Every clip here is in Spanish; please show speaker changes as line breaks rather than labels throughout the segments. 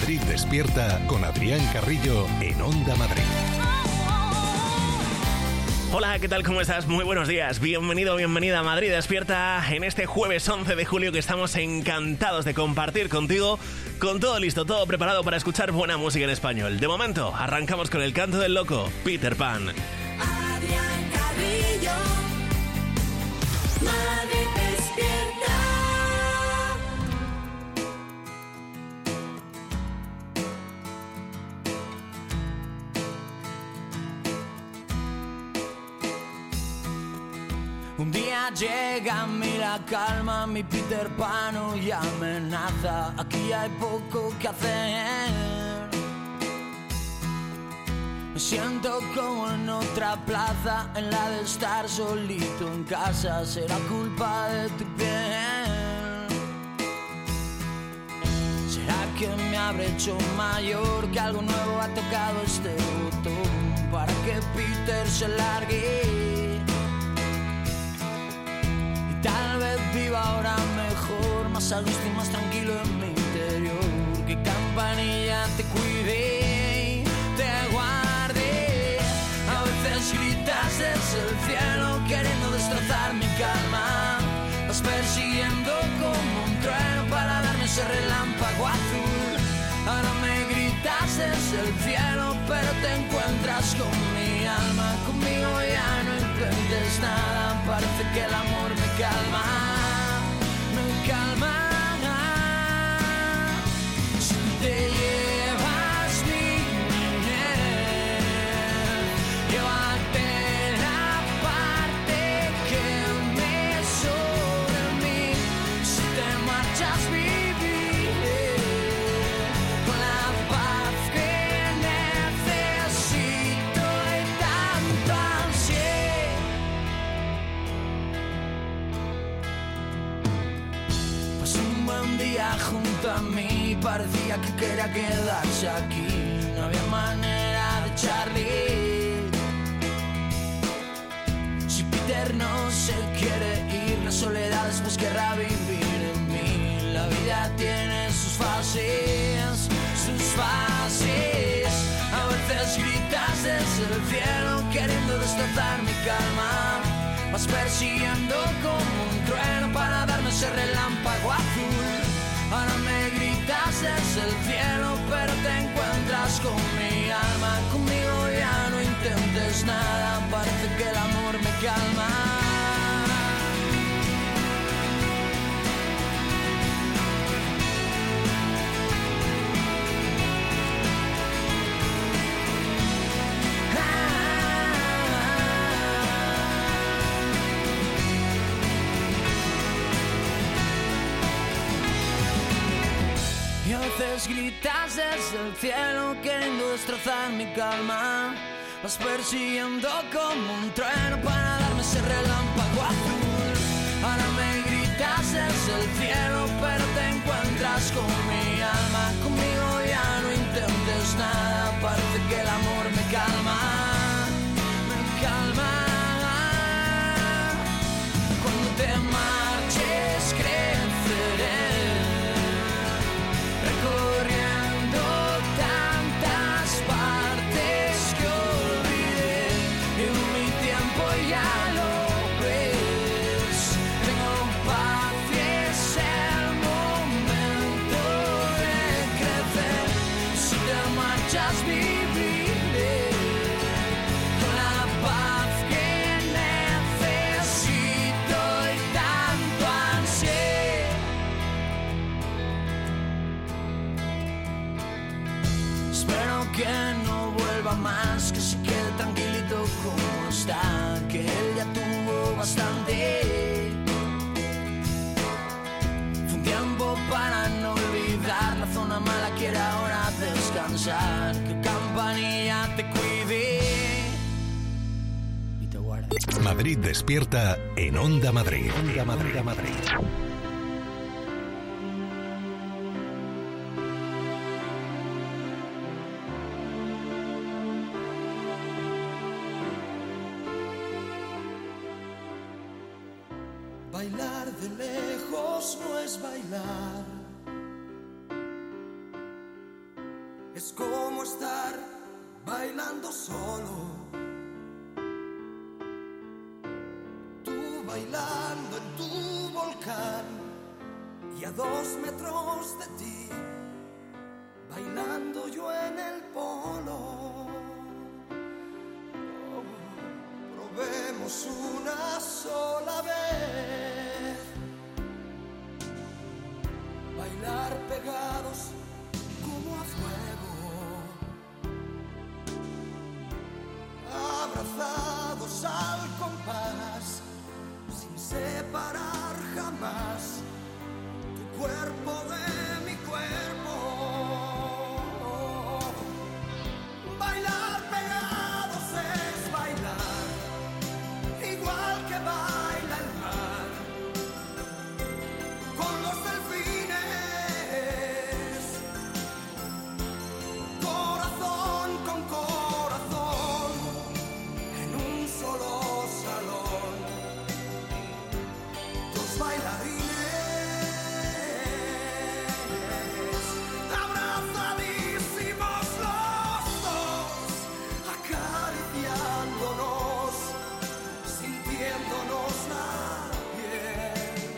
Madrid Despierta con Adrián Carrillo en Onda Madrid.
Hola, ¿qué tal? ¿Cómo estás? Muy buenos días. Bienvenido, bienvenida a Madrid Despierta en este jueves 11 de julio que estamos encantados de compartir contigo, con todo listo, todo preparado para escuchar buena música en español. De momento, arrancamos con El canto del loco, Peter Pan.
Adrián Carrillo, Madrid Despierta.
Un día llega a mí la calma, mi Peter Pan y amenaza. Aquí hay poco que hacer. Me siento como en otra plaza, en la de estar solito en casa. Será culpa de tu piel. ¿Será que me habré hecho mayor? Que algo nuevo ha tocado este botón para que Peter se largue. Tal vez viva ahora mejor, más a gusto y más tranquilo en mi interior. Que campanilla te cuide y te guarde. A veces gritas desde el cielo queriendo destrozar mi calma. Vas persiguiendo como un trueno para darme ese relámpago azul. Ahora me gritas desde el cielo pero te encuentras con mi alma. Conmigo ya no intentes nada, parece que el amor me calma, me calma. Si te llevas mi niñez, llévate la parte que me sobra a mí. Si te marchas viviré con la paz que necesito y tanto ansié. Pasó un buen día junto a mí, parecía que quería quedarse aquí. No había manera de echarle. Si Peter no se quiere ir, la soledad después querrá vivir en mí. La vida tiene sus fases, sus fases. A veces gritas desde el cielo queriendo destrozar mi calma. Vas persiguiendo como un trueno para darme ese relámpago azul. Ahora me gritas desde el cielo pero te encuentras con mi alma. Conmigo ya no intentes nada, parece que el amor me calma. Y a veces gritas desde el cielo queriendo destrozar mi calma. Vas persiguiendo como un trueno para darme ese relámpago azul. Ahora me gritas desde el cielo pero te encuentras con mi alma. Conmigo ya no intentes nada, parece que el amor me calma, me calma. Cuando te marches creceré, recorriendo tantas partes que olvidé. Y mi tiempo ya lo ves. Tengo paz y es el momento de crecer. Si te marchas viviré con la paz que necesito y tanto ansié. Espero que no vuelva más, que se quede tranquilito como está, que él ya tuvo bastante. Fue un tiempo para no olvidar, la zona mala quiere ahora descansar. Que campanilla te cuide y te guarde.
Madrid Despierta en Onda Madrid. Onda Madrid. Onda Madrid.
Bailar de lejos no es bailar.
Es como estar bailando solo. Tú bailando en tu volcán y a 2 metros de ti, bailando yo en el polo. Probemos una sola vez bailar pegados como a fuego, abrazados al compás, sin separar jamás tu cuerpo de mi cuerpo. Bailar pegados es bailar igual que baila el mar con los delfines, corazón con corazón, en un solo salón, 2 bailarines abrazadísimos los 2, acariciándonos, sintiéndonos la piel.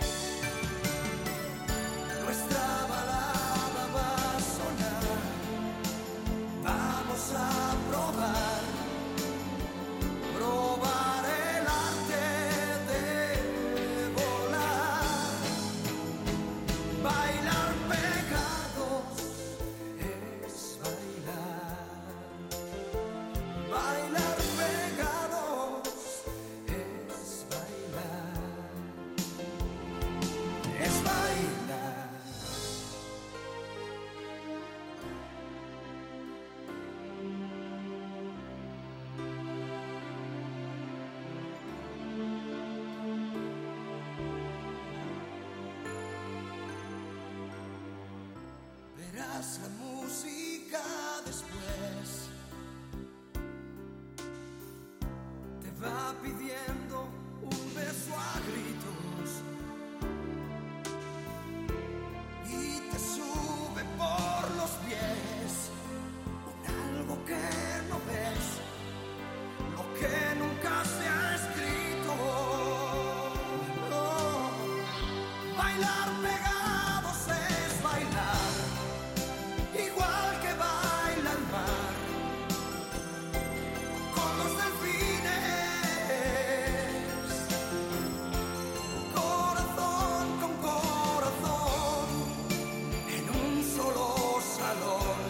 Nuestra balada va a sonar, vamos a probar el arte de volar. Bailar pegados es bailar. Bailar pegados es bailar. Es bailar. Verás la música después, te va pidiendo un beso a gritos y te sube por los pies con algo que no ves, lo que nunca se ha escrito. No. Bailar pegados es bailar igual que baila el mar con los delfines, corazón con corazón, en un solo salón,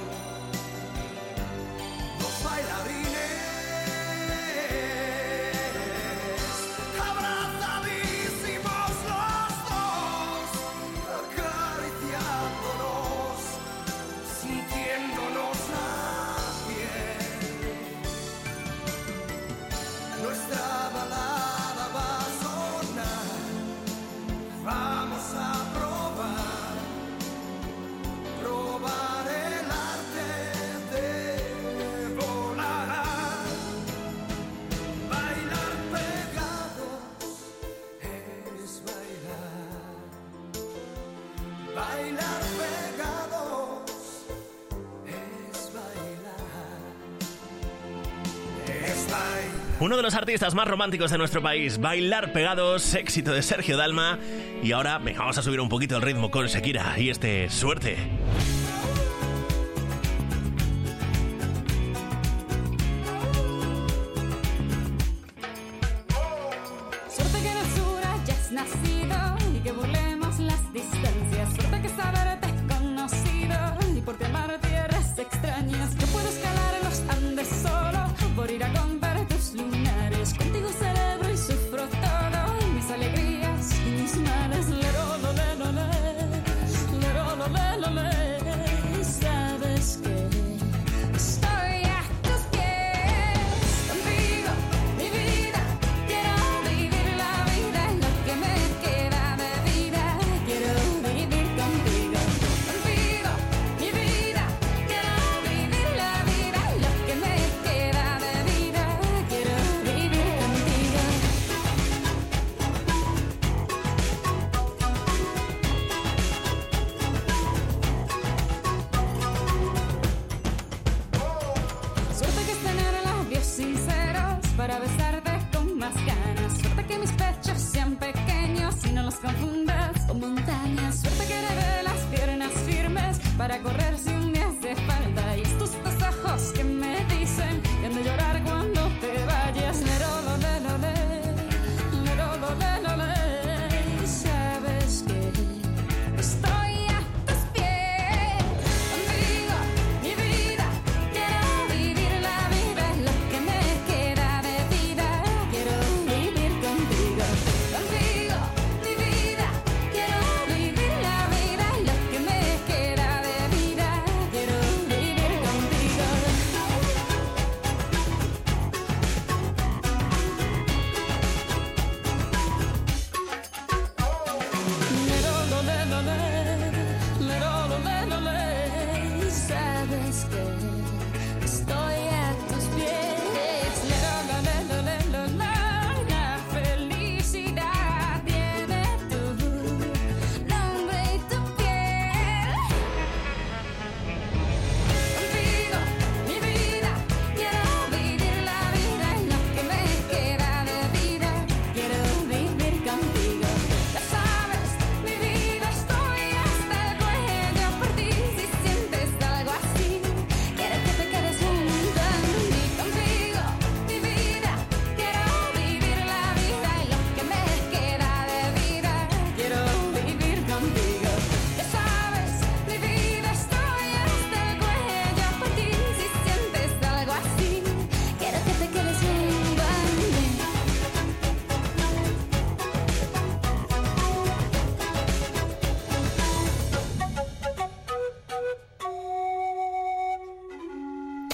2 bailarines abrazadísimos los 2, acariciándonos, sintiéndonos la piel. Nuestra balada va a sonar, vamos a probar el arte de volar. Bailar pegados es bailar. Bailar pegados es bailar. Es bailar.
Uno de los artistas más románticos de nuestro país, Bailar pegados, éxito de Sergio Dalma. Y ahora, venga, vamos a subir un poquito el ritmo con Shakira y Suerte.
Suerte que nos una ya has nacido y que burlemos las distancias. Suerte que saberte conocido y por ti amar tierras extrañas. Yo puedo escalar en los Andes solo por ir a contar tus lunares. Contigo celebro y sufro todo, mis alegrías y mis males. Lerololelole, lerololelole.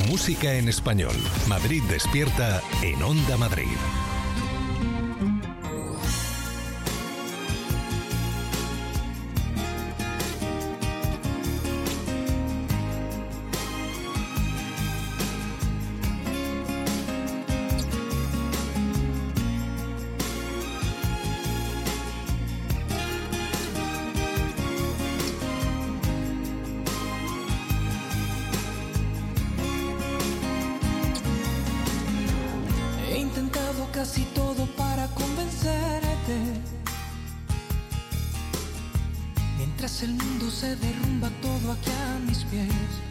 Música en español. Madrid Despierta en Onda Madrid.
Casi todo para convencerte. Mientras el mundo se derrumba todo aquí a mis pies.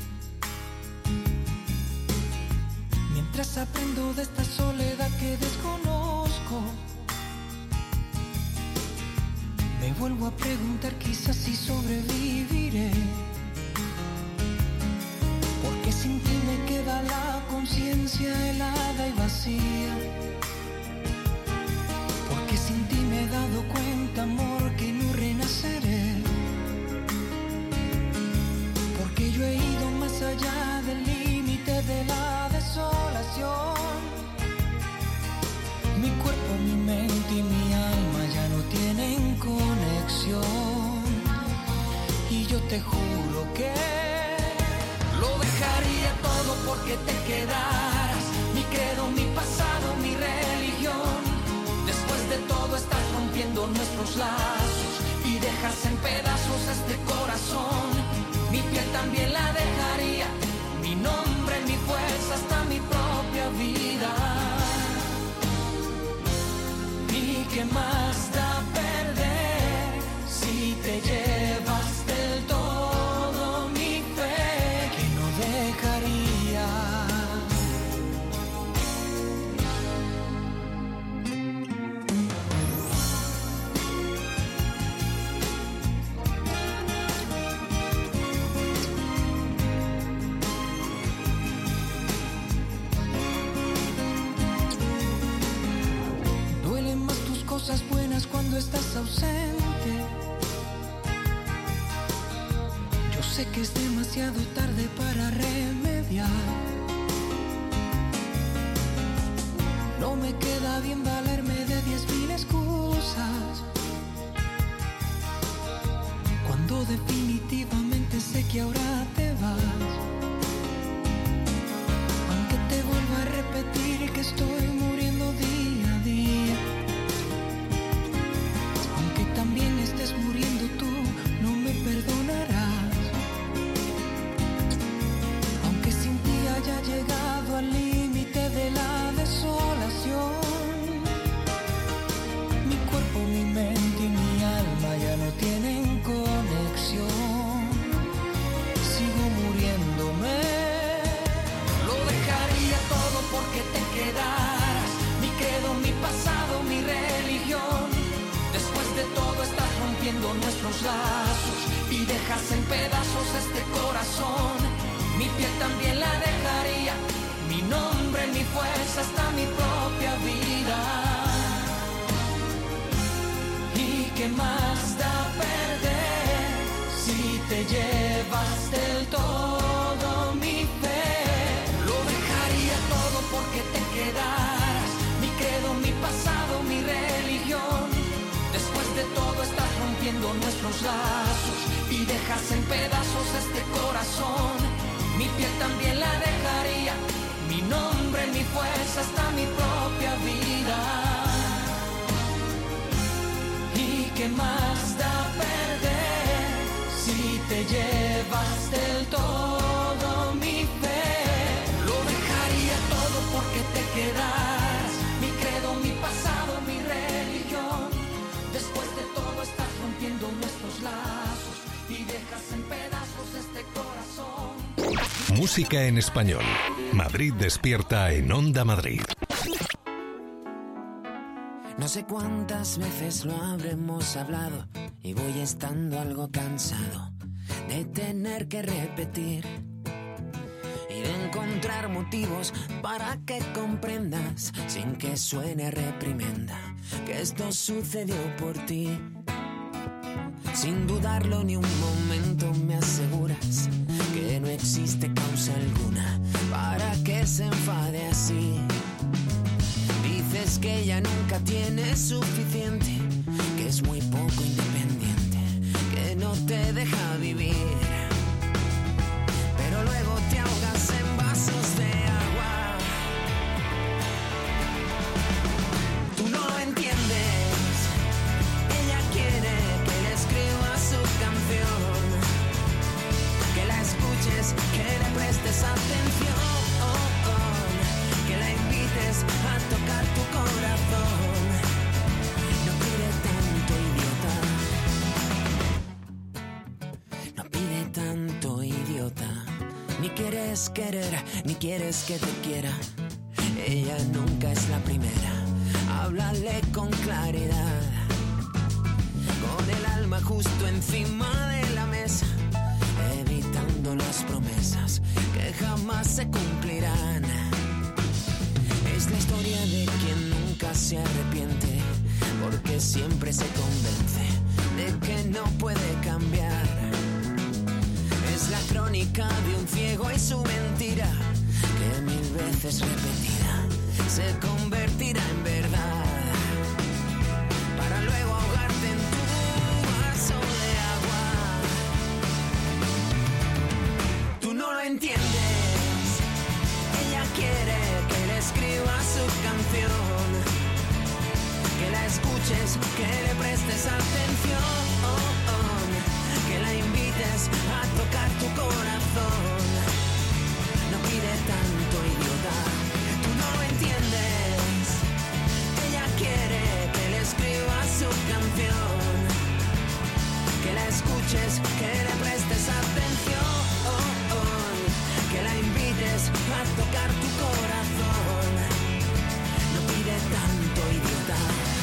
Mientras aprendo de esta soledad que desconozco. Me vuelvo a preguntar quizás si sobreviviré. Porque sin ti me queda la conciencia helada y vacía. Porque sin ti me he dado cuenta, amor, que no renaceré. Porque yo he ido más allá del límite de la desolación. Mi cuerpo, mi mente y mi alma ya no tienen conexión. Y yo te juro que lo dejaría todo porque te quedaras. Mi credo, mi pasado, mi religión. Después de todo estás rompiendo nuestros lazos y dejas en pedazos este corazón. Mi piel también la dejaría, mi nombre, mi fuerza, hasta mi propia vida. ¿Y qué más da perder si te llevas del todo mi fe que no dejaría? Cosas buenas cuando estás ausente. Yo sé que es demasiado tarde para remediar. No me queda bien valerme de 10,000 excusas cuando definitivamente sé que ahora te vas. Aunque te vuelva a repetir que estoy muriendo día a día. También estés muriendo tú, no me perdonarás. Aunque sin ti haya llegado al límite de la desolación. Mi cuerpo, mi mente y mi alma ya no tienen conexión. Sigo muriéndome. Lo dejaría todo porque te quedaras. Mi credo, mi pasado, mi religión. Después de todo estás rompiendo nuestros lazos y dejas en pedazos este corazón. Mi piel también la dejaría, mi nombre, mi fuerza, hasta mi propia vida. ¿Y qué más da perder si te llevas del todo mi fe? Lo dejaría todo porque te quedaras. Mi credo, mi pasado, mi religión. Después de todo estás rompiendo nuestros lazos y dejas en pedazos este corazón. Mi piel también la dejaría, mi nombre, mi fuerza, hasta mi propia vida. ¿Y qué más da perder si te llevas del todo mi fe? Lo dejaría todo porque te quedaras. Mi credo, mi pasado, mi religión. Después de todo estás rompiendo nuestros lazos y dejas en pedazos este corazón.
Música en español. Madrid Despierta en Onda Madrid.
No sé cuántas veces lo habremos hablado y voy estando algo cansado de tener que repetir y de encontrar motivos para que comprendas sin que suene reprimenda que esto sucedió por ti. Sin dudarlo ni un momento me aseguras que no existe causa alguna para nunca tiene suficiente, que es muy poco independiente, que no te deja vivir, pero luego te ahogas en vasos de agua. Tú no lo entiendes, ella quiere que le escribas su canción, que la escuches, que le prestes atención, que la invites a tocar tu corazón. No pide tanto, idiota. No pide tanto, idiota. Ni quieres querer, ni quieres que te quiera. Ella nunca es la primera. Háblale con claridad, con el alma justo encima de la mesa, evitando las promesas que jamás se cumplirán. Es la historia de quien nunca se arrepiente, porque siempre se convence de que no puede cambiar. Es la crónica de un ciego y su mentira, que 1000 veces repetida se convertirá en verdad, para luego ahogarte en tu vaso de agua. Tú no lo entiendes, ella quiere que le escribas su canción, que la escuches, que le prestes atención, que la invites a tocar tu corazón. No pide tanto, idiota. Tú no lo entiendes, ella quiere que le escribas su canción, que la escuches, que le prestes atención, que la invites a tocar tu corazón. No pide tanto, idiota.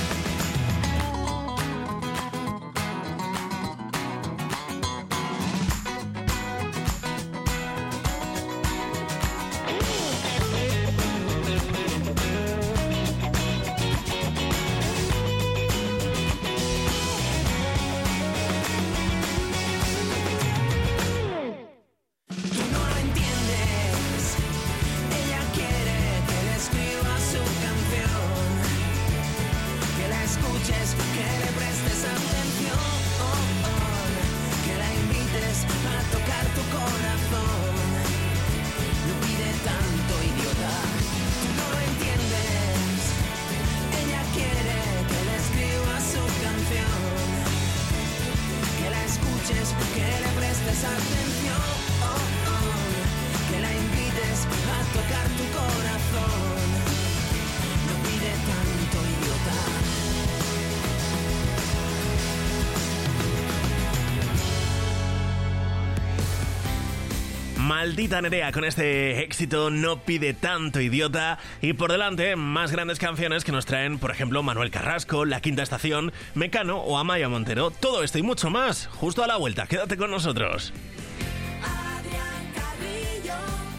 Maldita Nerea con este éxito No pide tanto, idiota. Y por delante, más grandes canciones que nos traen, por ejemplo, Manuel Carrasco, La Quinta Estación, Mecano o Amaya Montero. Todo esto y mucho más, justo a la vuelta. Quédate con nosotros.
Adrián Carrillo,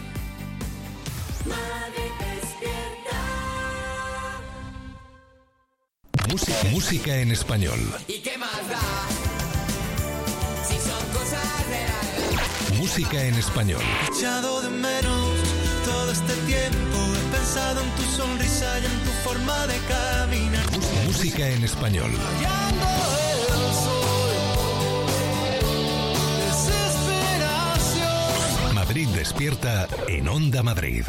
Madrid despierta.
Música en español.
¿Y qué más da? Si son cosas reales.
Música en español.
He echado de menos todo este tiempo. He pensado en tu sonrisa y en tu forma de caminar.
Música en español.
Rayando el sol, desesperación.
Madrid despierta en Onda Madrid.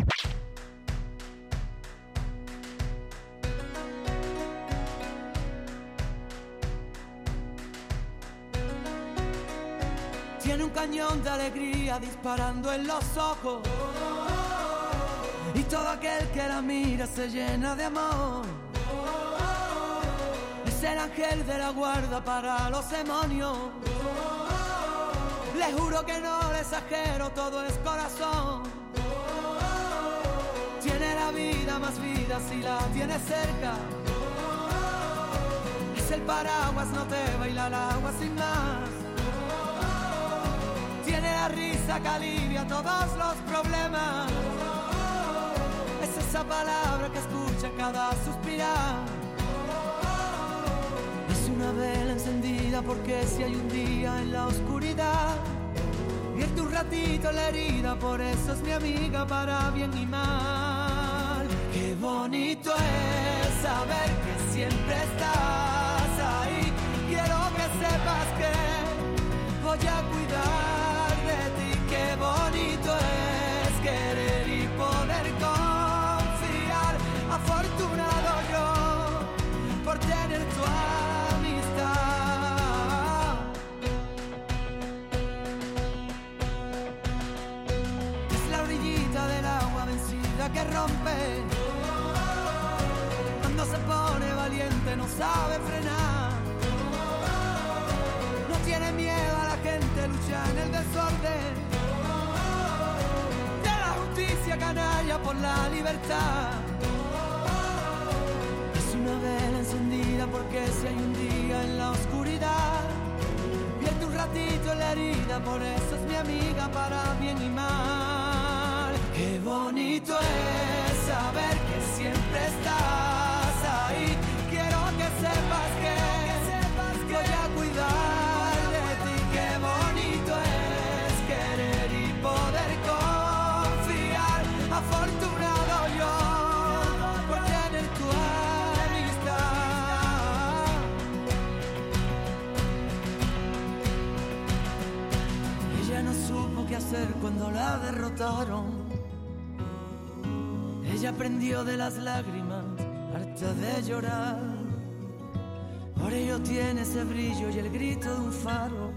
Tiene un cañón de alegría disparando en los ojos, y todo aquel que la mira se llena de amor. Es el ángel de la guarda para los demonios. Le juro que no le exagero, todo es corazón. Tiene la vida más vida si la tienes cerca. Es el paraguas, no te baila el agua sin más. Tiene la risa que alivia todos los problemas. Es esa palabra que escucha cada suspirar. Es una vela encendida porque si hay un día en la oscuridad, vierte un ratito la herida, por eso es mi amiga para bien y mal. Que bonito es saber que siempre estás ahí. Quiero que sepas que voy a cuidar de ti. Qué bonito es querer y poder confiar. Afortunado yo por tener tu amistad. Es la orillita del agua vencida que rompe. Cuando se pone valiente no sabe frenar. No tiene miedo a la gente, lucha en el desorden. De la justicia canalla por la libertad. Es una vela encendida porque si hay un día en la oscuridad, pierde un ratito en la herida, por eso es mi amiga para bien y mal. Qué bonito es saber que siempre estás ahí. Quiero que sepas que voy a cuidar de ti. Qué bonito es querer y poder confiar. Afortunado yo por tener tu amistad. Ella no supo qué hacer cuando la derrotaron. Ella aprendió de las lágrimas, harta de llorar. Por ello tiene ese brillo y el grito de un faro.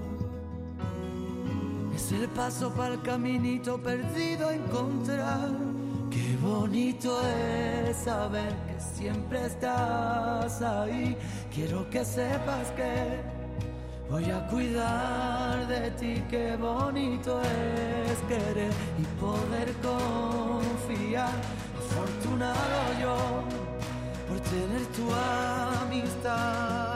Es el paso para el caminito perdido a encontrar. Qué bonito es saber que siempre estás ahí. Quiero que sepas que voy a cuidar de ti. Qué bonito es querer y poder confiar. Afortunado yo por tener tu amistad.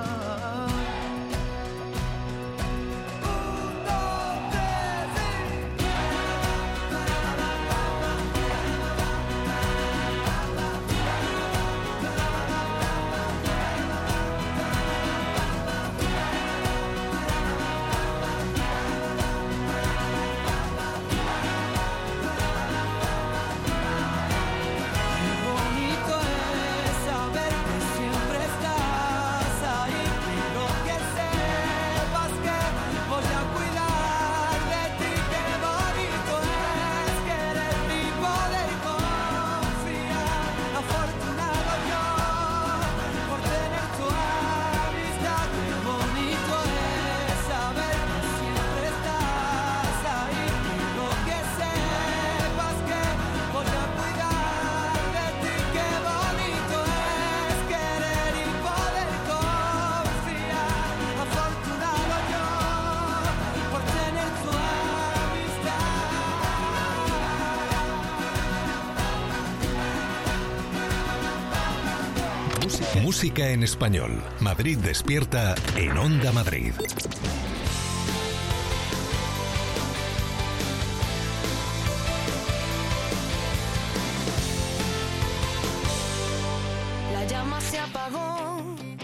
Música en español. Madrid Despierta en Onda Madrid.
La llama se apagó.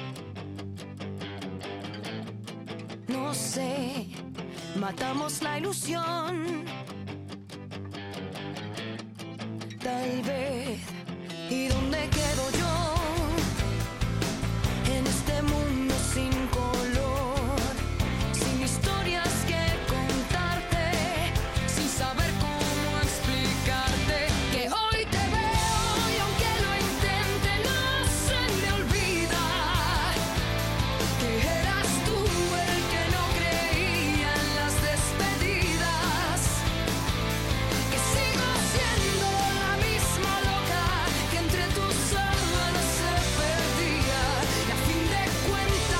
No sé, matamos la ilusión. Tal vez. ¿Y dónde quedo yo? En este mundo sin color, sin historias que contarte, sin saber cómo explicarte que hoy te veo y aunque lo intente no se me olvida que eras tú el que no creía en las despedidas, que sigo siendo la misma loca que entre tus sábanas se perdía y a fin de cuentas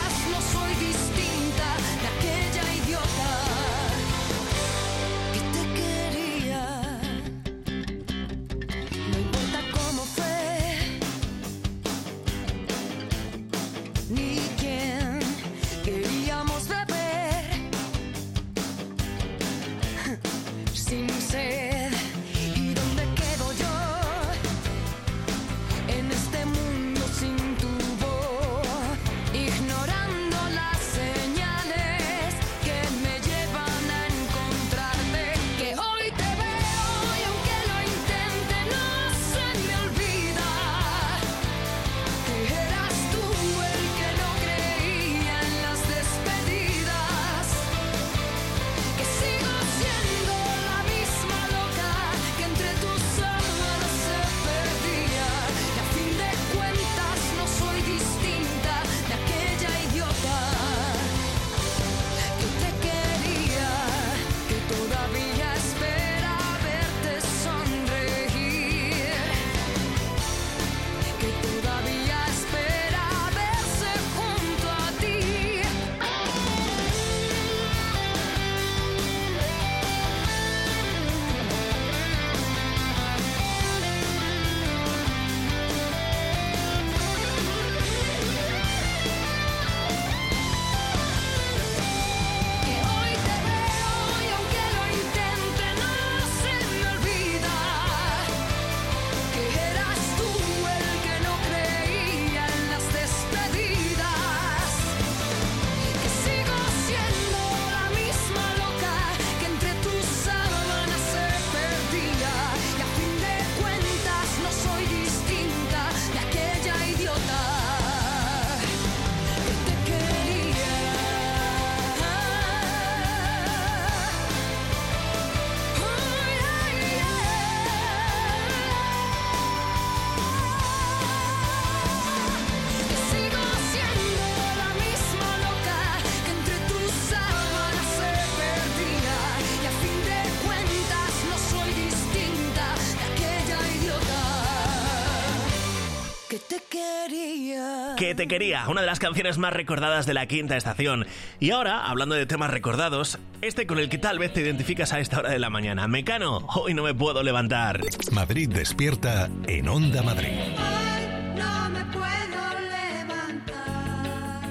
Que te quería, una de las canciones más recordadas de la Quinta Estación. Y ahora, hablando de temas recordados, este con el que tal vez te identificas a esta hora de la mañana. Mecano, hoy no me puedo levantar.
Madrid despierta en Onda Madrid.
Hoy no me puedo levantar.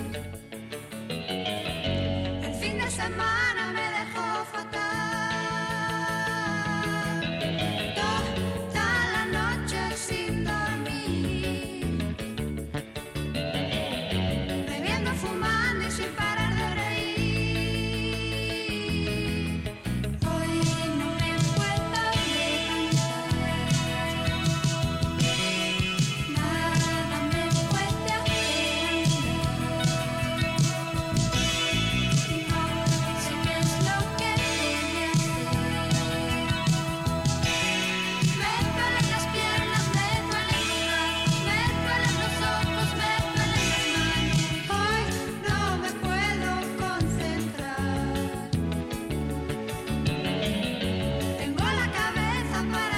El fin de semana me dejó fatal. Toda la noche sin dormir, bebiendo, fumando y sin parar de reír. Hoy no me puedo levantar. Nada me puede hacer andar. No sé qué es lo que debe hacer. Me duelen las piernas, me duelen los brazos, me duelen los ojos, me duelen las manos. Hoy no me puedo concentrar. Tengo la cabeza para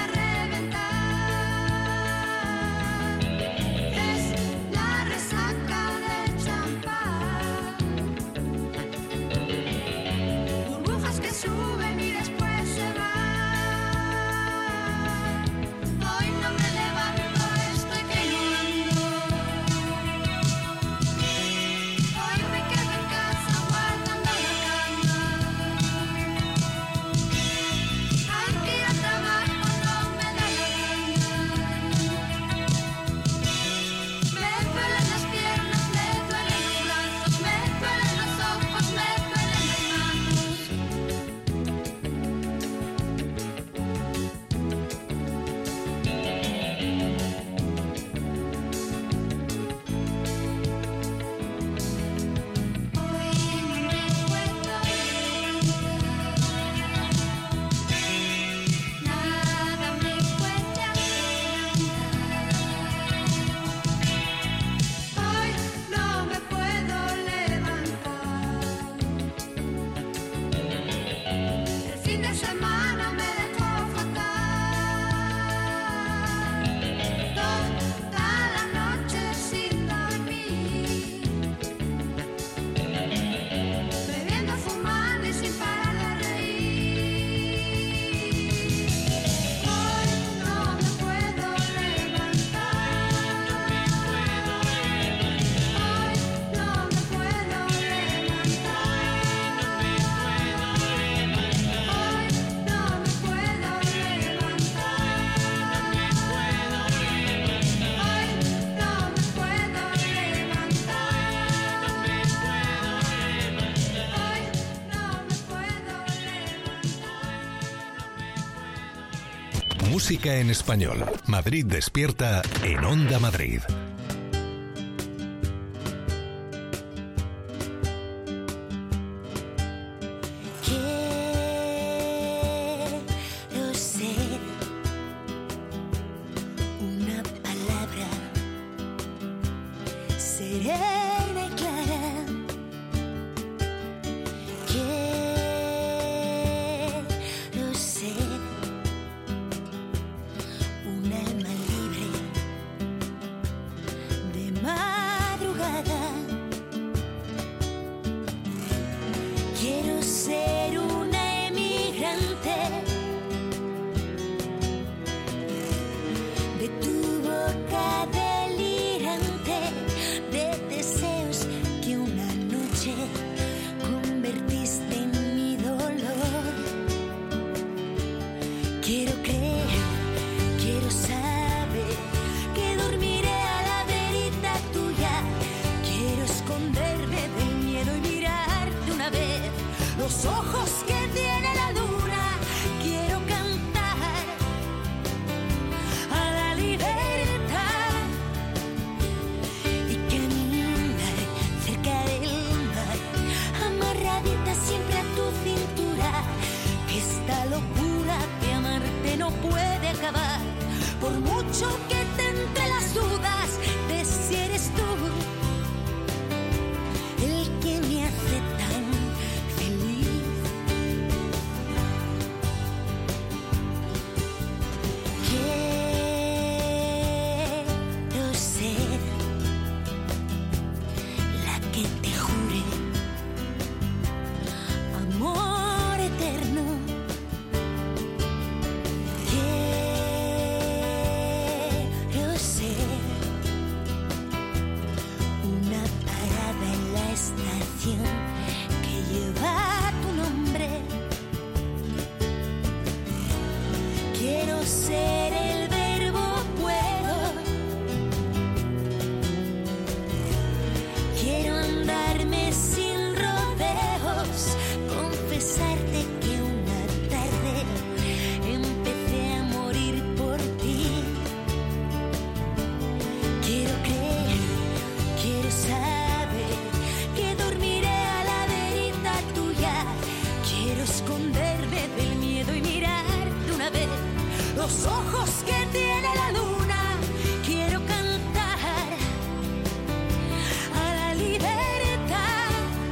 reventar. Es la resaca del champán. Burbujas que suben y después se van. Hoy no me levanto, estoy que no ando. Hoy me quedo en casa guardando la calma. Hay que ir al trabajo, no me da la gana. Me duelen las piernas, me duelen los brazos, me duelen los ojos, me duelen las manos. Hoy no me puedo levantar. Nada me puede hacer andar. Hoy no me puedo levantar. El fin de semana me dejó fatal. Toda la noche sin dormir, bebiendo, fumando y sin parar de reír. Hoy no me puedo levantar. Hoy no me puedo levantar. Hoy no me puedo
Música en español. Madrid despierta en Onda Madrid.
Quiero ser una palabra serena y clara. Quiero ser un alma libre de madrugada. Quiero ser una emigrante de tu boca delirante, de deseos que una noche convertiste en mi dolor. Quiero creer, quiero saber que dormiré a la verita tuya. Quiero esconderme del miedo y mirarte una vez los ojos que tiene la luna. Quiero cantar a la libertad y caminar cerca del mar, amarradita siempre a tu cintura. Que esta locura de amarte no puede acabar, por mucho que te entre las dudas de si eres tú el que me hace tan feliz. esconderme del miedo y mirar de una vez los ojos que tiene la luna. Quiero cantar a la libertad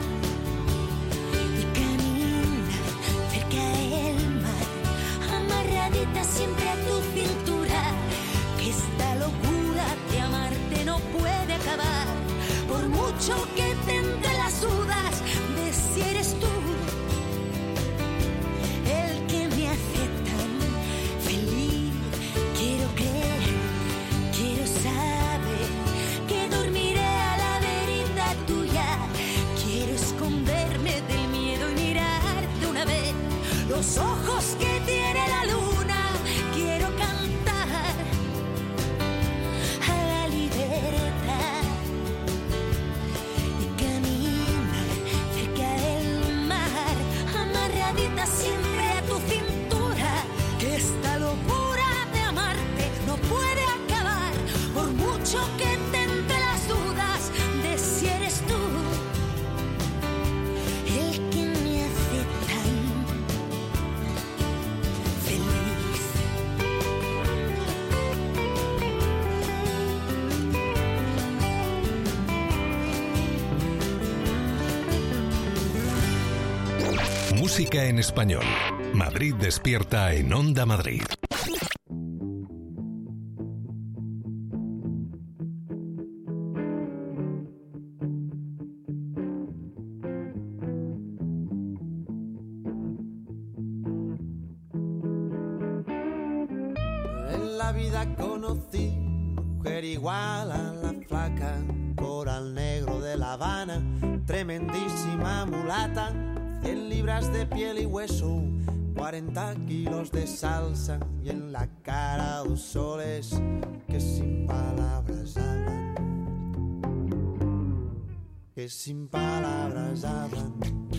y caminar cerca del mar, amarradita siempre a tu cintura. Que esta locura de amarte no puede acabar, por mucho que te entre las dudas de si eres tú el que me hace tan feliz. Quiero creer, quiero saber que dormiré a la verita tuya. Quiero esconderme del miedo y mirar de una vez los ojos que tiene la luna. Quiero cantar a la libertad y caminar cerca del mar, amarradita siempre a tu cintura. Que esta locura de amarte no puede acabar, por mucho que te entre las dudas de si eres tú el que me hace tan feliz.
Música en español. Madrid despierta en Onda Madrid.
En la vida conocí mujer igual a la flaca, coral negro de La Habana, tremendísima mulata, 100 libras de piel y hueso, 40 kilos de salsa y en la cara 2 soles que sin palabras hablan, que sin palabras hablan.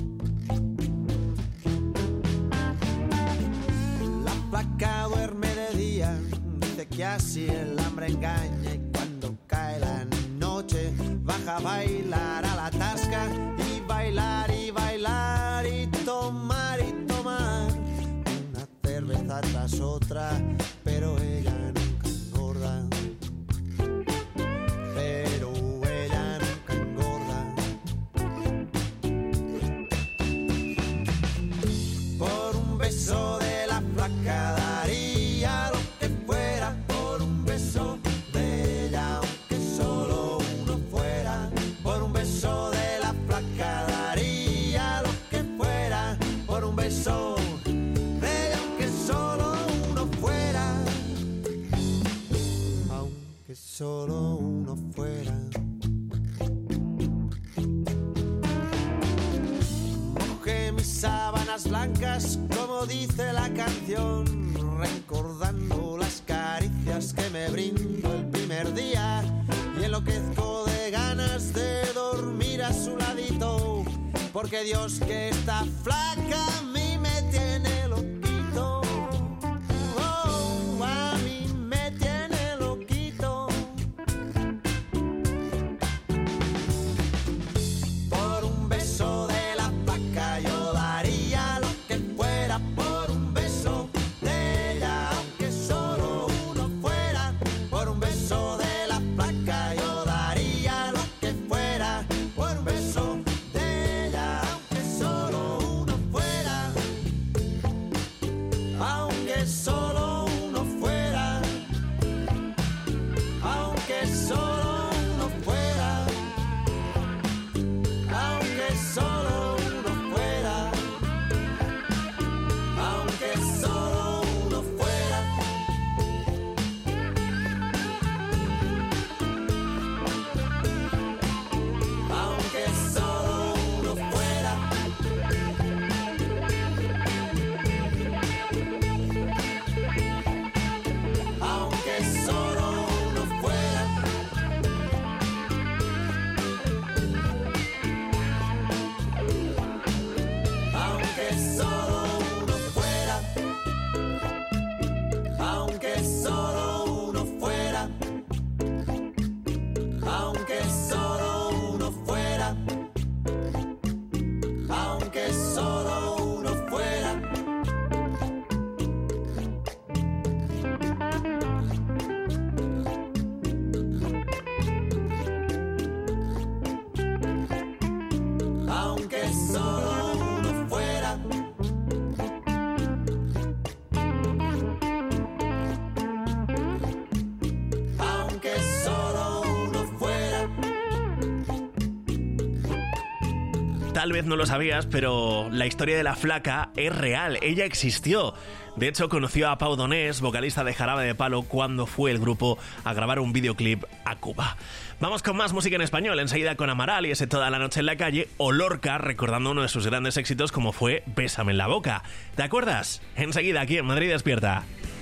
La flaca duerme de día, dice que así el hambre engaña, y cuando cae la noche baja a bailar a la tasca y bailar y bailar y tomar una cerveza tras otra, pero ella nunca engorda, pero ella nunca engorda. Por un beso de la flaca daría lo que fuera, por un beso de ella aunque solo uno fuera, por un beso de la flaca daría lo que fuera, por un beso de ella aunque solo uno fuera, aunque solo uno fuera. Mojé mis sábanas blancas, como dice la canción, recordando las caricias que me brindó el primer día, y enloquezco de ganas de dormir a su ladito, porque Dios que está flaca a mí me tiene loquito. Oh, a mí me tiene loquito. Por un beso de la flaca yo daría lo que fuera, por un beso de ella aunque solo uno fuera, por un beso de la flaca yo daría lo que fuera, por un beso de ella aunque solo uno fuera.
Tal vez no lo sabías, pero la historia de La Flaca es real, ella existió. De hecho, conoció a Pau Donés, vocalista de Jarabe de Palo, cuando fue el grupo a grabar un videoclip a Cuba. Vamos con más música en español, enseguida con Amaral y ese Toda la noche en la calle, o Lorca, recordando uno de sus grandes éxitos como fue Bésame en la boca. ¿Te acuerdas? Enseguida aquí en Madrid Despierta.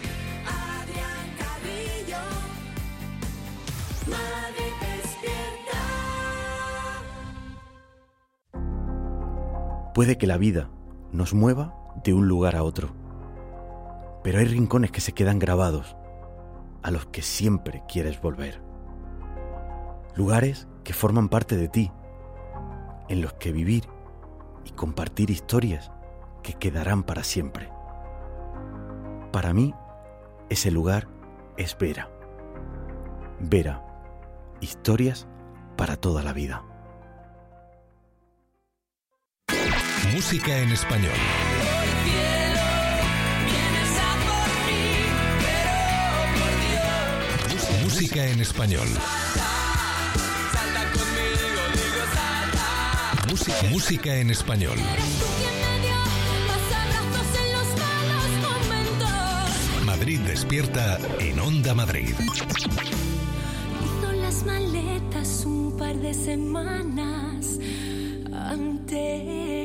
Puede que la vida nos mueva de un lugar a otro, pero hay rincones que se quedan grabados, a los que siempre quieres volver. Lugares que forman parte de ti, en los que vivir y compartir historias que quedarán para siempre. Para mí, ese lugar es Vera. Vera, historias para toda la vida.
Música en español. Música en español. Música en español. Madrid Despierta en Onda Madrid.
Hizo las maletas un par de semanas antes.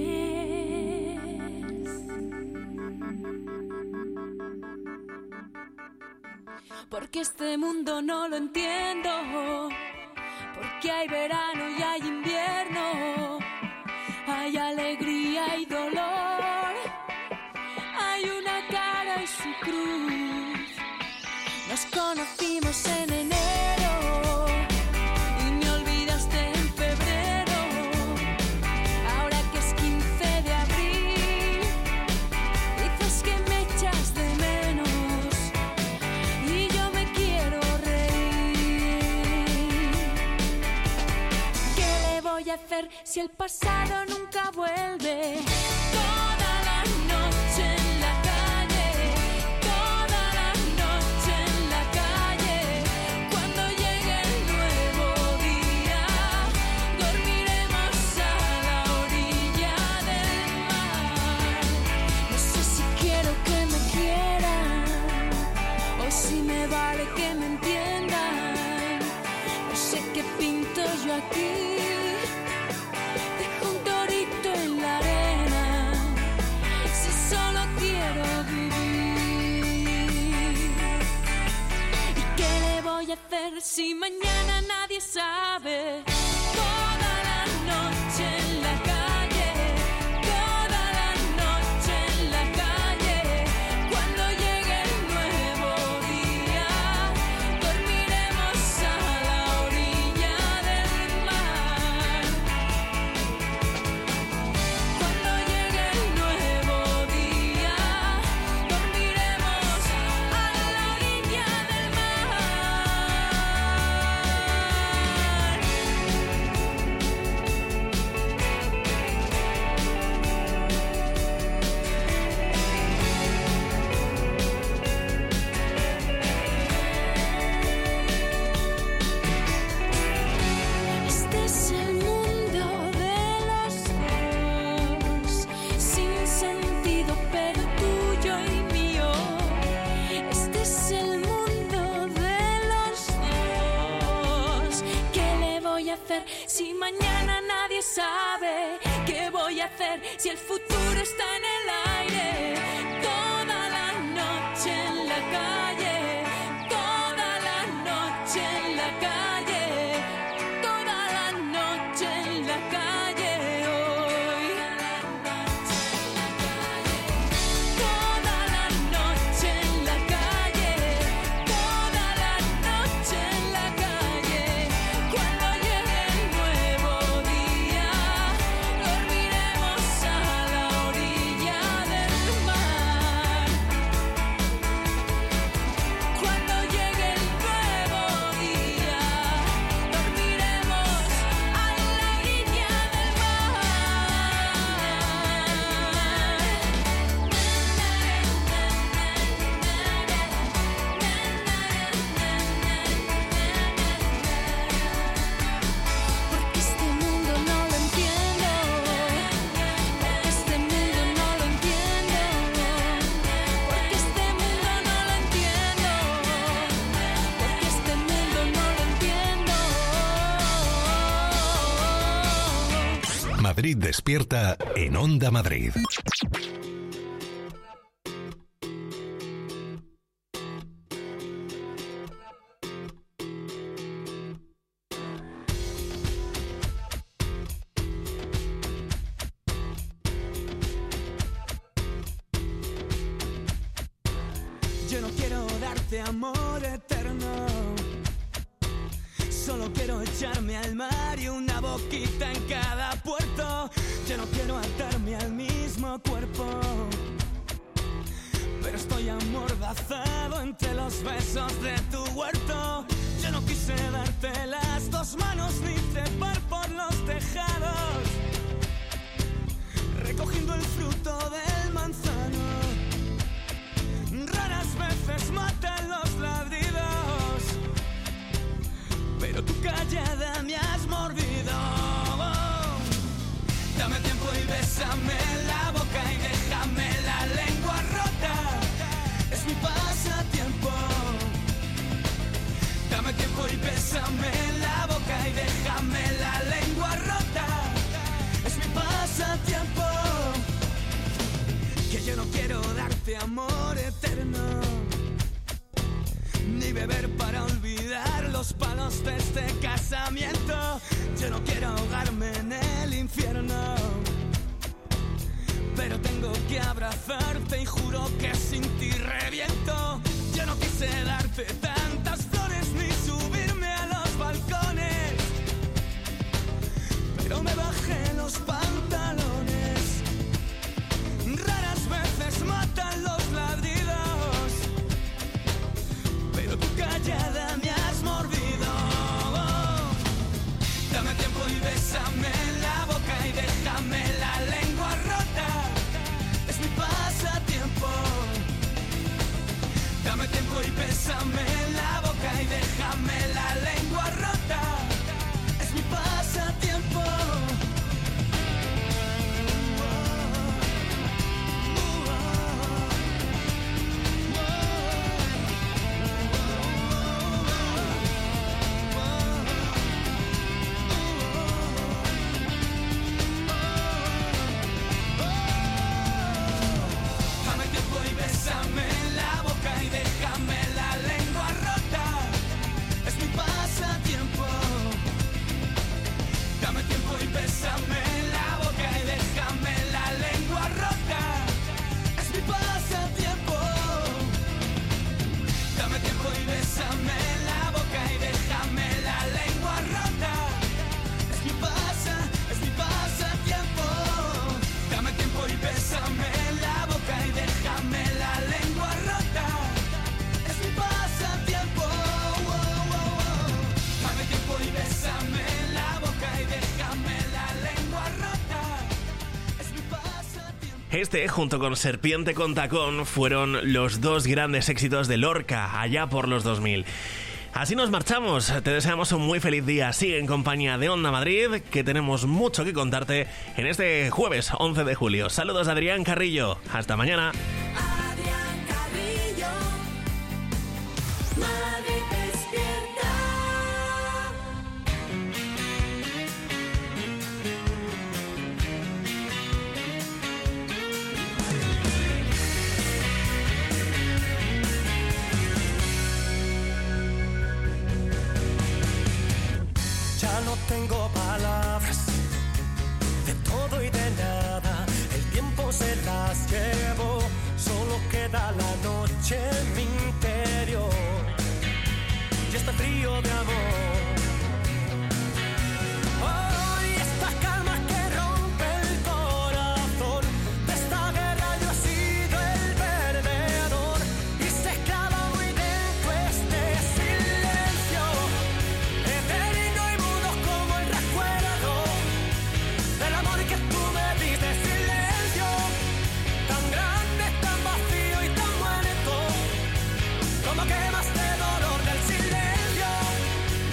Porque este mundo no lo entiendo. Porque hay verano y hay invierno. Hay alegría y dolor. Hay una cara y su cruz. Nos conocimos en enero y me olvidaste en febrero. Ahora que es 15 de abril, dices que me echas de menos y yo me quiero reír. ¿Qué le voy a hacer si el pasado nunca vuelve? Toda la noche en la calle, toda la noche en la calle. Cuando llegue el nuevo día, dormiremos a la orilla del mar. No sé si quiero que me quieran o si me vale que me entiendan. No sé qué pinto yo aquí. Dejo un torito en la arena si solo quiero vivir. ¿Y qué le voy a hacer si mañana nadie sabe? Toda la noche en la calle, toda la noche en la calle. Cuando llegue el nuevo día, dormiremos a la orilla del mar. Cuando llegue el nuevo día, dormiremos a la orilla del mar. Este es el mundo de los dos, sin sentido pero tuyo y mío. Este es el mundo de los dos. ¿Qué le voy a hacer si mañana nadie sabe? ¿Qué voy a hacer si el futuro está en el aire? Toda la noche en la calle, toda la noche en la calle, toda la noche en la calle hoy. Toda la noche en la calle, toda la noche en la calle. Cuando llegue el nuevo día, dormiremos a la
Madrid Despierta en Onda Madrid.
Yo no quiero darte amor eterno, solo quiero echarme al mar y una boquita en cada puerto. Yo no quiero atarme al mismo cuerpo, pero estoy amordazado entre los besos de tu huerto. Yo no quise darte las dos manos ni trepar por los tejados, recogiendo el fruto del manzano. Raras veces matan los ladridos, pero tu callada me has mordido. Dame tiempo y bésame la boca y déjame la lengua rota. Es mi pasatiempo. Dame tiempo y bésame la boca y déjame la lengua rota. Es mi pasatiempo. Que yo no quiero darte amor eterno, ni beber para olvidar los palos de este casamiento. Yo no quiero ahogarme en el infierno, pero tengo que abrazarte y juro que sin ti reviento. Yo no quise darte tantas flores ni subirme a los balcones, pero me bajé los pantalones. Raras veces matan los ladridos, pero tu callada me has mordido. Dame tiempo y bésame la boca y déjame la lengua rota. Es mi pasatiempo. Dame tiempo y bésame la boca y déjame la lengua rota. Es mi pasatiempo.
Este, junto con Serpiente con Tacón, fueron los dos grandes éxitos de Lorca, allá por los 2000. Así nos marchamos, te deseamos un muy feliz día. Sigue en compañía de Onda Madrid, que tenemos mucho que contarte en este jueves 11 de julio. Saludos de Adrián Carrillo, hasta mañana.
No tengo palabras de todo y de nada, el tiempo se las llevó, solo queda la noche en mi interior y este frío de amor. Hoy esta calma que rompe el corazón, de esta guerra yo he sido el perdedor y se clava muy dentro este silencio eterno y mudo como el recuerdo del amor que tú me diste. Silencio tan grande, tan vacío y tan muerto, como quemaste dolor del silencio.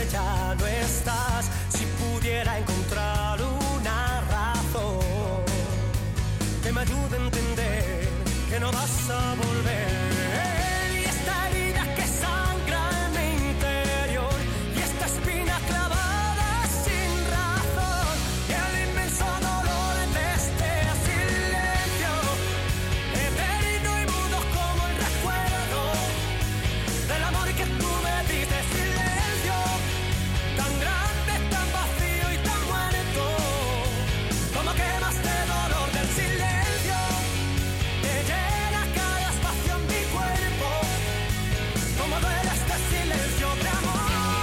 que ya no estás. Si pudiera encontrar una razón que me ayude a entender que no vas a volver. Y esta herida que sangra en mi interior, y esta espina clavada sin razón, y el inmenso dolor de este silencio, eterno y mudo como el recuerdo del amor que tú me diste. Silencio tan grande, tan vacío y tan muerto, como quemas de dolor del silencio que llena cada espacio en mi cuerpo, como duele este silencio de amor.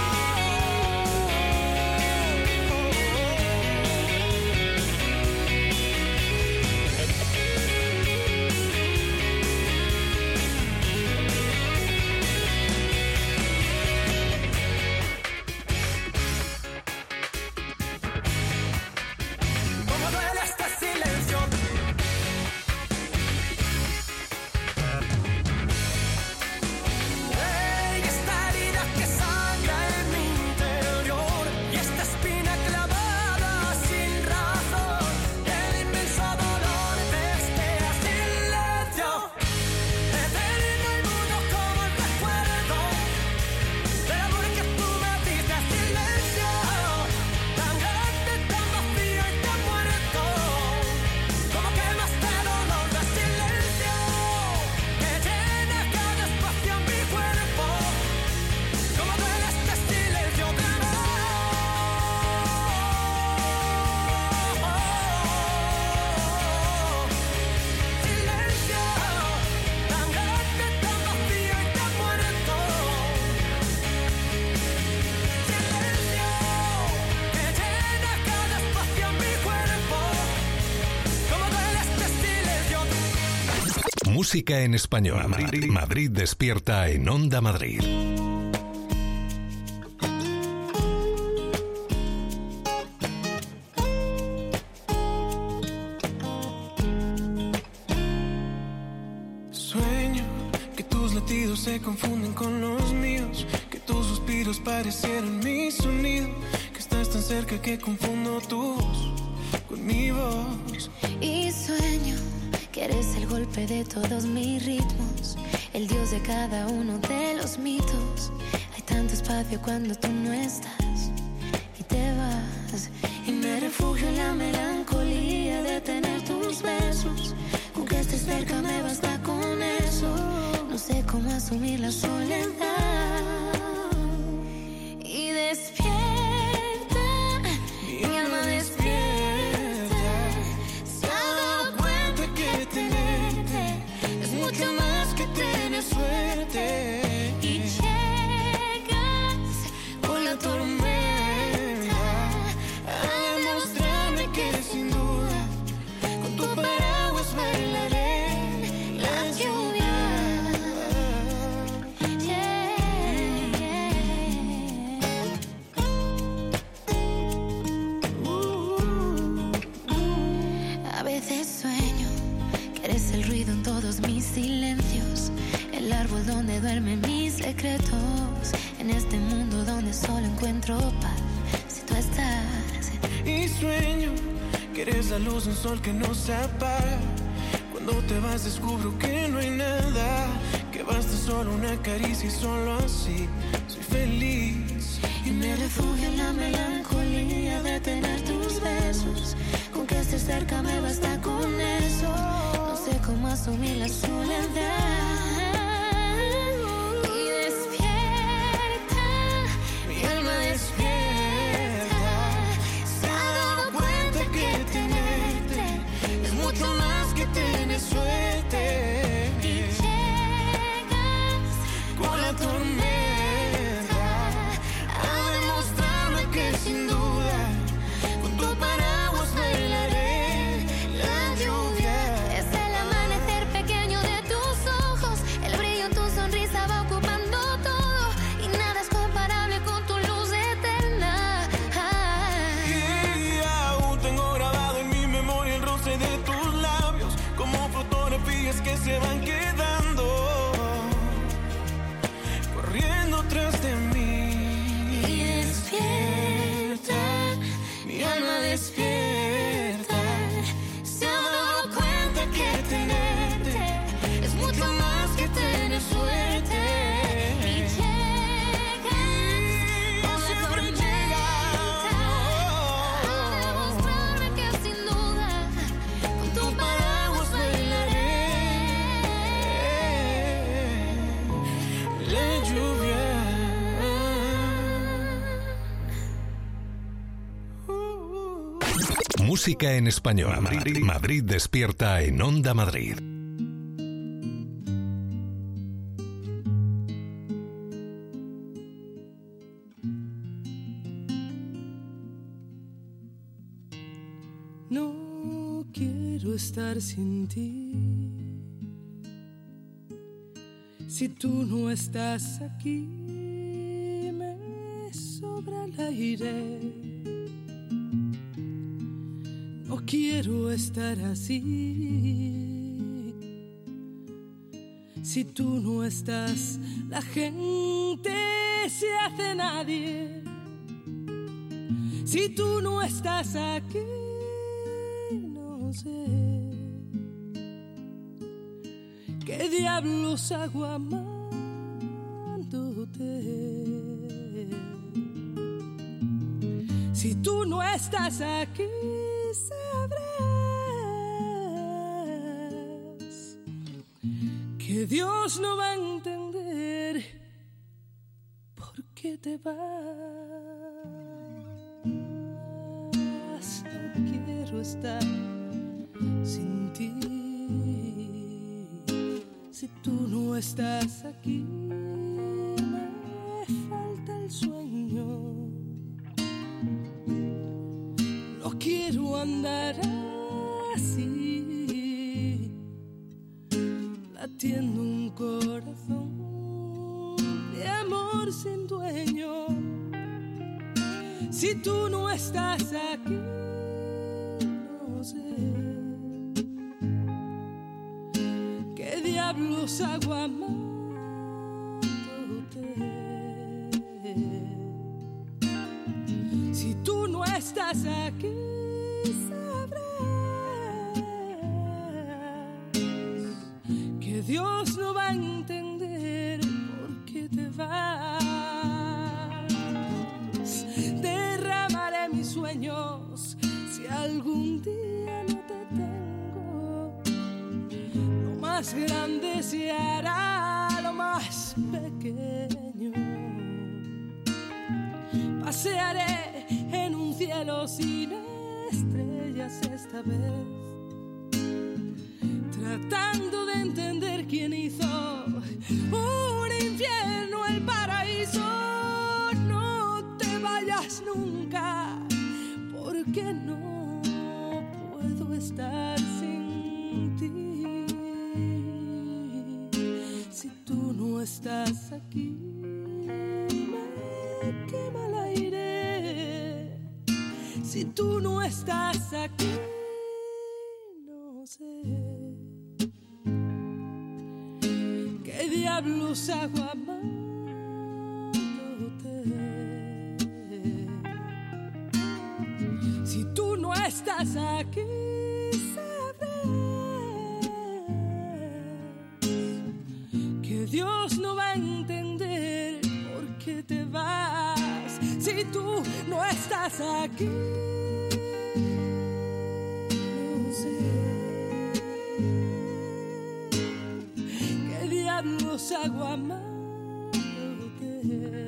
Como duele este silencio. Ey, esta herida que sangra en mi interior, y esta espina clavada sin razón, el inmenso dolor de este silencio, eterno y mudo como el recuerdo del amor que tú me diste. Silencio tan grande, tan vacío y tan muerto, como quemas de dolor del silencio que llena cada espacio en mi cuerpo, como duele este silencio de amor. Silencio tan grande, tan vacío y tan muerto, silencio que llena cada espacio en mi cuerpo, como duele este silencio.
Música en español. Madrid despierta en Onda Madrid.
Sueño que tus latidos se confunden con los míos, que tus suspiros parecieran mi sonido, que estás tan cerca que confundo tu voz con mi voz.
Y sueño que eres el golpe de todos mis ritmos, el dios de cada uno de los mitos. Hay tanto espacio cuando tú no estás y te vas, y me refugio en la melancolía de tener tus besos. Con que estés cerca me basta con eso. No sé cómo asumir la soledad. Y despierta, mi alma despierta. Se ha dado cuenta que tenerte es mucho más que tener suerte. Y llegas con la tormenta a demostrarme que sin duda con tu paraguas bailaré la lluvia. A veces sueño que eres el ruido en todos mis silencios, el árbol donde duermen mis secretos, en este mundo donde solo encuentro paz si tú estás.
Y sueño que eres la luz de un sol que no se apaga. Cuando te vas descubro que no hay nada, que basta solo una caricia y solo así soy feliz.
Y me refugio en la melancolía de tener tus besos. Con que estés cerca me basta con eso. No sé cómo asumir la soledad. Y despierta, mi alma despierta. Se ha dado cuenta que tenerte es mucho más que tener suerte. Y llegas con la tormenta a demostrarme que sin duda con tu paraguas bailaré la lluvia. Es el amanecer pequeño de
despierta. Se ha dado cuenta que tenerte es mucho más que tener suerte.
Y llega con la tormenta a demostrarme que sin duda con tu paraguas bailaré.
La lluvia.
Música en español. Madrid despierta en Onda Madrid.
No quiero estar sin ti. Si tú no estás aquí, me sobra el aire. No quiero estar así. Si tú no estás, la gente se hace nadie. Si tú no estás aquí, no sé qué diablos hago amándote. Si tú no estás aquí, sabrás que Dios no va a entender por qué te vas. No quiero estar sin ti. Si tú no estás aquí, me falta el sueño. No quiero andar así, latiendo un corazón de amor sin dueño. Si tú no estás aquí, no sé qué diablos hago amándote. Si tú no estás aquí, sabrás que Dios no va a entender por qué te vas. Derramaré mis sueños si algún día no te tengo. Lo más grande se hará lo más pequeño. Pasearé en un cielo sin estrellas esta vez, tratando de entender quién hizo un infierno el paraíso. No te vayas nunca, porque no puedo estar sin ti. Si tú no estás aquí, me quema el aire. Si tú no estás aquí, no sé qué diablos hago amándote. Si tú no estás aquí, sabrás que Dios no va a entender por qué te vas. Si tú no estás aquí, no sé qué diablos hago amándote.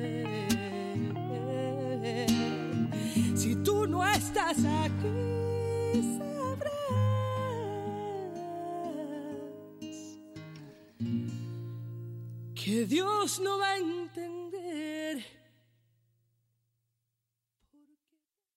Si tú no estás aquí, sabrás que Dios no va a entender